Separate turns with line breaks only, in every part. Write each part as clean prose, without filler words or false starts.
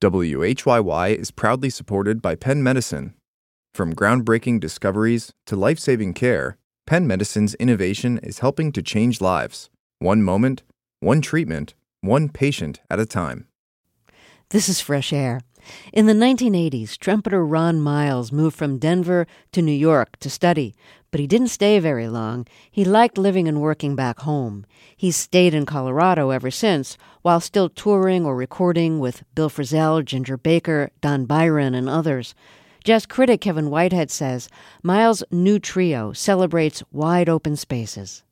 WHYY is proudly supported by Penn Medicine. From groundbreaking discoveries to life-saving care, Penn Medicine's innovation is helping to change lives. One moment, one treatment, one patient at a time.
This is Fresh Air. In the 1980s, trumpeter Ron Miles moved from Denver to New York to study, but he didn't stay very long. He liked living and working back home. He's stayed in Colorado ever since, while still touring or recording with Bill Frisell, Ginger Baker, Don Byron, and others. Jazz critic Kevin Whitehead says Miles' new trio celebrates wide open spaces.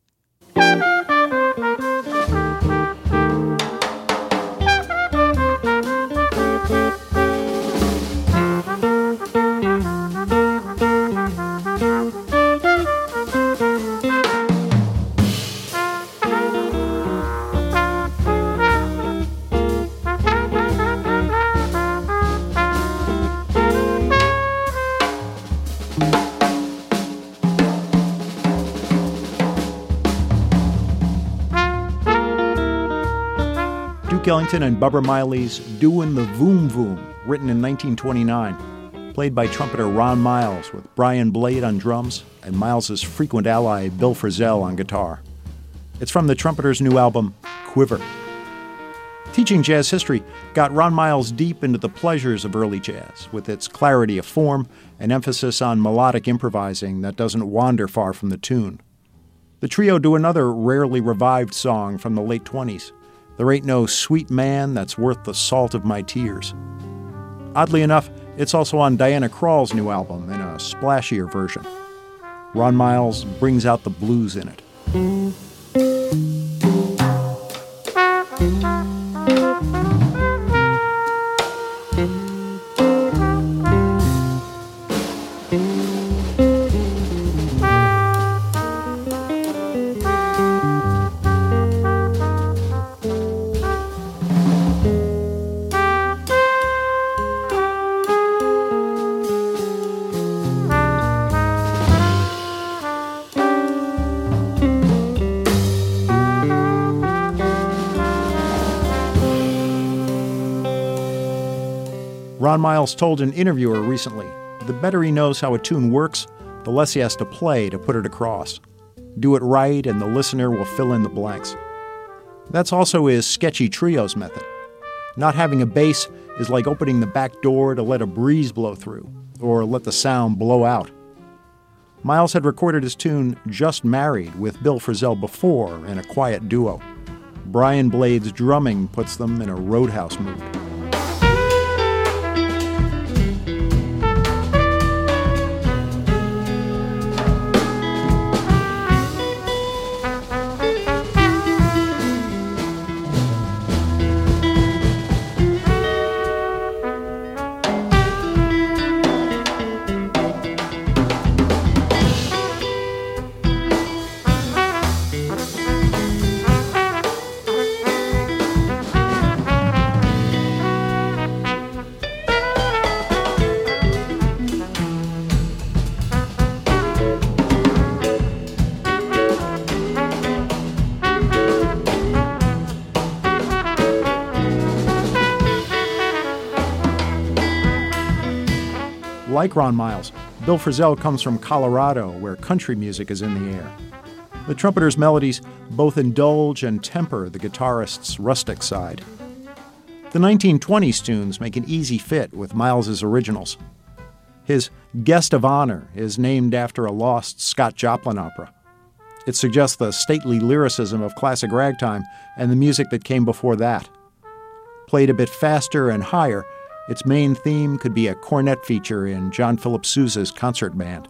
Duke Ellington and Bubba Miley's Doin' the Voom Voom, written in 1929, played by trumpeter Ron Miles with Brian Blade on drums and Miles's frequent ally Bill Frisell on guitar. It's from the trumpeter's new album, Quiver. Teaching jazz history got Ron Miles deep into the pleasures of early jazz, with its clarity of form and emphasis on melodic improvising that doesn't wander far from the tune. The trio do another rarely revived song from the late 20s, There Ain't No Sweet Man That's Worth the Salt of My Tears. Oddly enough, it's also on Diana Krall's new album in a splashier version. Ron Miles brings out the blues in it. Ron Miles told an interviewer recently, the better he knows how a tune works, the less he has to play to put it across. Do it right and the listener will fill in the blanks. That's also his sketchy trios method. Not having a bass is like opening the back door to let a breeze blow through, or let the sound blow out. Miles had recorded his tune Just Married with Bill Frisell before in a quiet duo. Brian Blade's drumming puts them in a roadhouse mood. Like Ron Miles, Bill Frisell comes from Colorado, where country music is in the air. The trumpeter's melodies both indulge and temper the guitarist's rustic side. The 1920s tunes make an easy fit with Miles's originals. His Guest of Honor is named after a lost Scott Joplin opera. It suggests the stately lyricism of classic ragtime and the music that came before that. Played a bit faster and higher, its main theme could be a cornet feature in John Philip Sousa's concert band.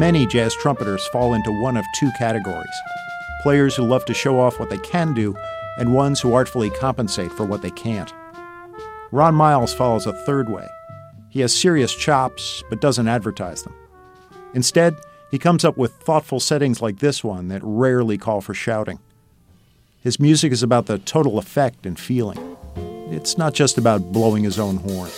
Many jazz trumpeters fall into one of two categories: players who love to show off what they can do, and ones who artfully compensate for what they can't. Ron Miles follows a third way. He has serious chops, but doesn't advertise them. Instead, he comes up with thoughtful settings like this one that rarely call for shouting. His music is about the total effect and feeling. It's not just about blowing his own horn.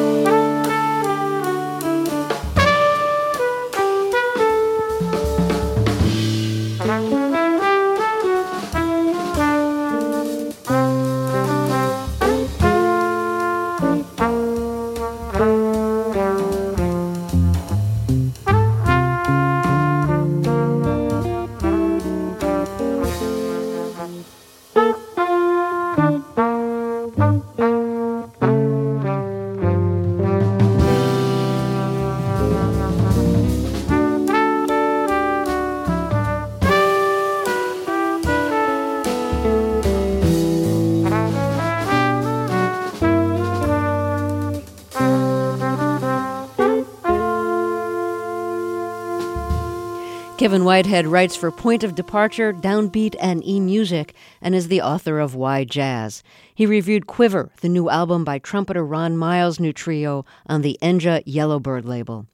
Kevin Whitehead writes for Point of Departure, Downbeat, and eMusic, and is the author of Why Jazz. He reviewed Quiver, the new album by trumpeter Ron Miles' new trio, on the Enja Yellowbird label.